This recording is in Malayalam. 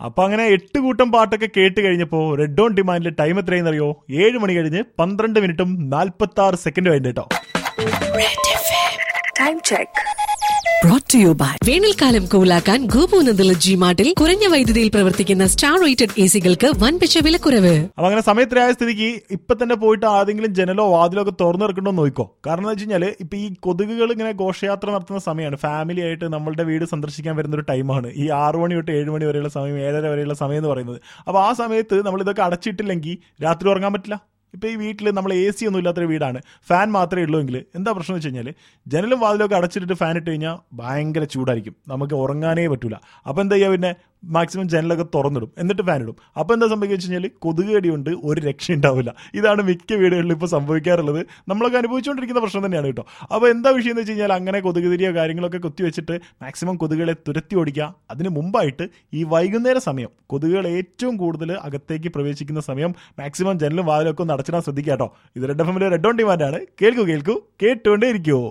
അപ്പൊ അങ്ങനെ 8 കൂട്ടം പാട്ടൊക്കെ കേട്ട് കഴിഞ്ഞപ്പോ റെഡ് ഓൺ ഡിമാൻഡിൽ ടൈം എത്രയെന്ന് അറിയോ? 7 മണി കഴിഞ്ഞ് 12 മിനിറ്റും 46 സെക്കൻഡും ആയിട്ട് കേട്ടോ. Time check. Brought to you by വേനൽക്കാലം കൂലാക്കാൻ ഗോപുനന്ദല ജി മാർട്ടിൽ കുറഞ്ഞ വൈദ്യുതിയിൽ പ്രവർത്തിക്കുന്ന സ്റ്റാർ റേറ്റഡ് എസികൾക്ക് വൻപിച്ച വിലക്കുറവ്. അപ്പൊ അങ്ങനെ സമയത്തിനായ സ്ഥിതിക്ക് ഇപ്പൊ തന്നെ പോയിട്ട് ആരെങ്കിലും ജനലോ വാതിലോ ഒക്കെ തുറന്നു വെക്കണ്ടോ നോക്കോ. കാരണം എന്താ വെച്ച് കഴിഞ്ഞാല് ഇപ്പൊ ഈ കൊതുകുകൾ ഇങ്ങനെ ഘോഷയാത്ര നടത്തുന്ന സമയമാണ്. ഫാമിലി ആയിട്ട് നമ്മളുടെ വീട് സന്ദർശിക്കാൻ വരുന്ന ഒരു ടൈമാണ് ഈ 6 മണി തൊട്ട് 7 മണി വരെയുള്ള സമയം, 7:30 വരെയുള്ള സമയം എന്ന് പറയുന്നത്. അപ്പൊ ആ സമയത്ത് നമ്മൾ ഇതൊക്കെ അടച്ചിട്ടില്ലെങ്കിൽ രാത്രി ഉറങ്ങാൻ പറ്റില്ല. ഇപ്പോൾ ഈ വീട്ടിൽ നമ്മൾ AC ഒന്നും ഇല്ലാത്തൊരു വീടാണ്, ഫാൻ മാത്രമേ ഉള്ളൂ എങ്കിൽ എന്താ പ്രശ്നം വെച്ച് കഴിഞ്ഞാൽ ജനലും വാതിലൊക്കെ അടച്ചിട്ടിട്ട് ഫാൻ ഇട്ട് കഴിഞ്ഞാൽ ഭയങ്കര ചൂടായിരിക്കും, നമുക്ക് ഉറങ്ങാനേ പറ്റില്ല. അപ്പോൾ എന്താ ചെയ്യുക, പിന്നെ മാക്സിമം ജനലൊക്കെ തുറന്നിടും, എന്നിട്ട് ഫാൻ ഇടും. അപ്പോൾ എന്താ സംഭവിക്കുക വെച്ച് കഴിഞ്ഞാൽ കൊതുക് കടി കൊണ്ട് ഒരു രക്ഷ ഉണ്ടാവില്ല. ഇതാണ് മിക്ക വീടുകളിലും ഇപ്പോൾ സംഭവിക്കാറുള്ളത്. നമ്മളൊക്കെ അനുഭവിച്ചുകൊണ്ടിരിക്കുന്ന പ്രശ്നം തന്നെയാണ് കേട്ടോ. അപ്പോൾ എന്താ വിഷയം എന്ന് വെച്ച് കഴിഞ്ഞാൽ അങ്ങനെ കൊതുക് തിരിയോ കാര്യങ്ങളൊക്കെ കുത്തിവെച്ചിട്ട് മാക്സിമം കൊതുകുകളെ തുരത്തി ഓടിക്കുക. അതിന് മുമ്പായിട്ട് ഈ വൈകുന്നേര സമയം കൊതുകുകൾ ഏറ്റവും കൂടുതൽ അകത്തേക്ക് പ്രവേശിക്കുന്ന സമയം മാക്സിമം ജനലും വാതിലൊക്കെ ഒന്ന് അടച്ചിടാൻ ശ്രദ്ധിക്കുക കേട്ടോ. ഇത് റെഡ് FM റെഡ് ഓൺ ഡിമാൻഡാണ്. കേൾക്കൂ കേട്ടുകൊണ്ടേ ഇരിക്കുമോ.